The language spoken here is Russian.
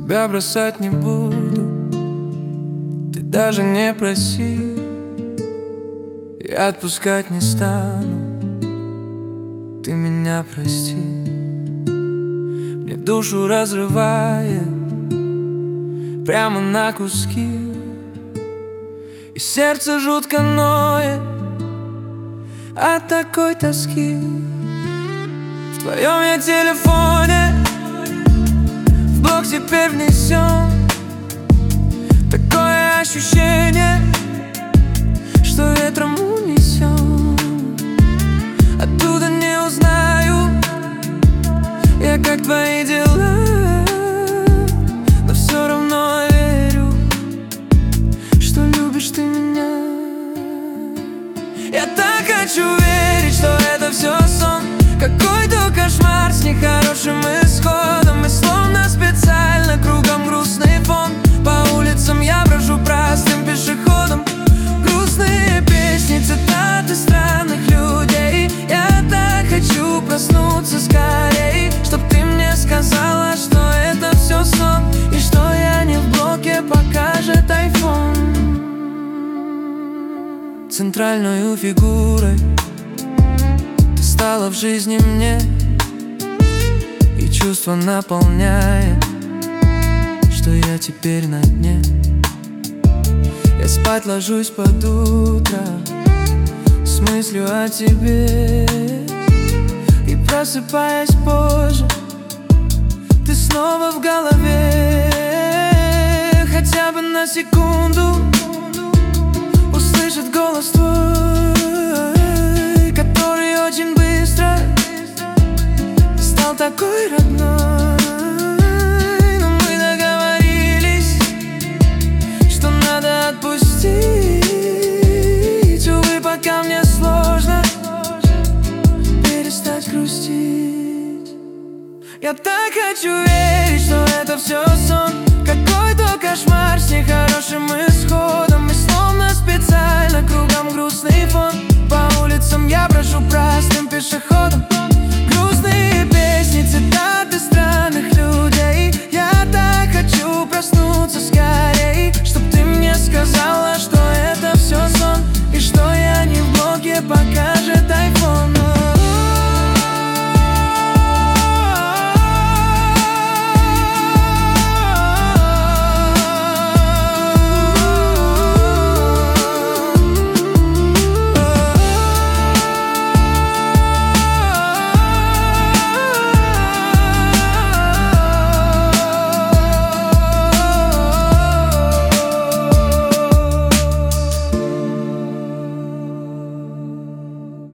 Тебя бросать не буду, ты даже не проси. Я отпускать не стану, ты меня прости. Мне душу разрывает прямо на куски, и сердце жутко ноет от такой тоски. В твоем я телефоне в блог теперь внесен такое ощущение, что ветром унесен. Оттуда не узнаю я, как твои дела, но все равно верю, что любишь ты меня. Я так хочу верить, что это все сон, какой-то кошмар с нехорошим исходом. И словно специально кругом грустный фон, по улицам я брожу простым пешеходом. Грустные песни, цитаты странных людей. Я так хочу проснуться скорей, чтоб ты мне сказала, что это все сон, и что я не в блоке, покажет айфон. Центральной фигурой ты стала в жизни мне, и чувство наполняет, что я теперь на дне. Я спать ложусь под утро с мыслью о тебе, и просыпаясь позже, ты снова в голове. Хотя бы на секунду услышать голос твой, который очень быстро стал такой родной. Но мы договорились, что надо отпустить. Увы, пока мне сложно перестать грустить. Я так хочу верить, что это все сон, какой-то кошмар с нехорошим исходом.